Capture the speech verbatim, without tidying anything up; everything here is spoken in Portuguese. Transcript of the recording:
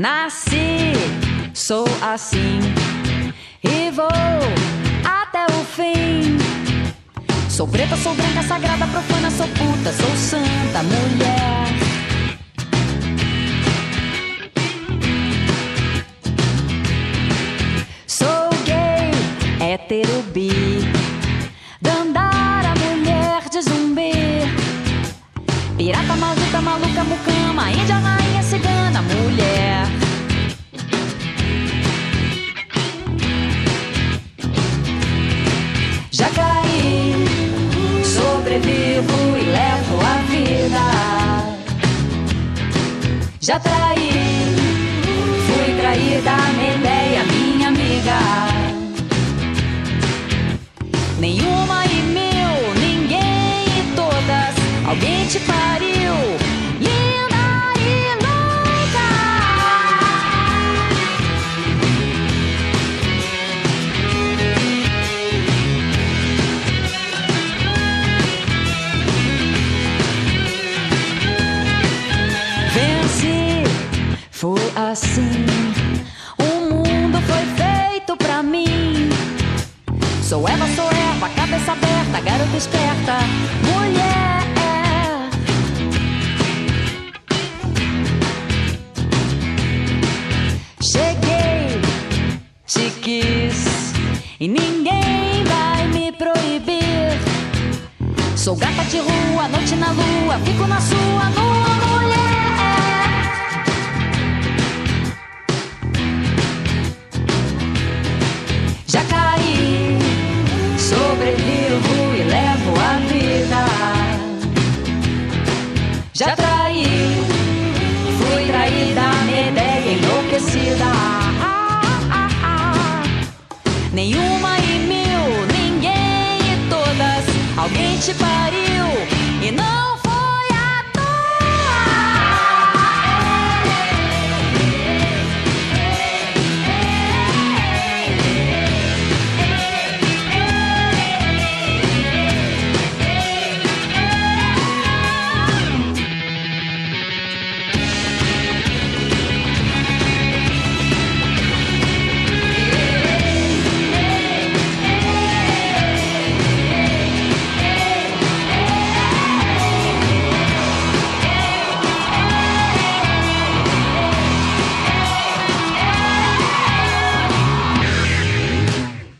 Nasci, sou assim e vou até o fim. Sou preta, sou branca, sagrada, profana, sou puta, sou santa, mulher. Sou gay, hétero, bi, dandara, mulher de zumbi, pirata, maldita, maluca, mucama, índia, rainha, cigana, mulher. Já caí, sobrevivo e levo a vida. Já traí, fui traída, Medeia, minha amiga. Nenhuma e mil, ninguém e todas, alguém te pariu, linda e louca. Venci, foi assim, o mundo foi feito pra mim. Sou Eva, sou Eva, cabeça aberta, garota esperta, mulher. Cheguei, te quis e ninguém vai me proibir. Sou gata de rua, noite na lua, fico na sua, nua, mulher. Já caí, sobrevivo e levo a vida. Já traí, fui traída, Medeia enlouquecida. Ah, ah, ah. Nenhuma e mil, ninguém e todas, alguém te para.